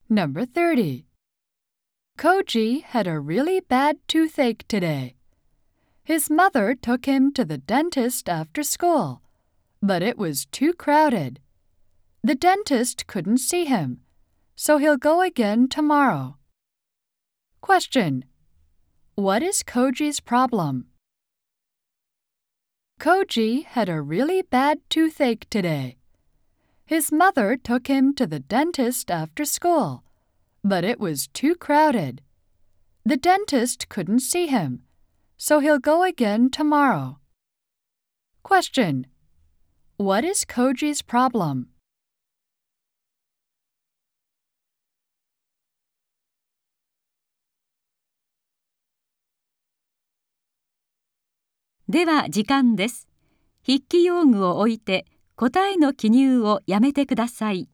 Number 30. Koji had a really bad toothache today. His mother took him to the dentist after school, but it was too crowded. The dentist couldn't see him, so he'll go again tomorrow. Question. What is Koji's problem? Koji had a really bad toothache today. His mother took him to the dentist after school, but it was too crowded. The dentist couldn't see him, so he'll go again tomorrow. Question. What is Koji's problem? では時間です。筆記用具を置いて答えの記入をやめてください。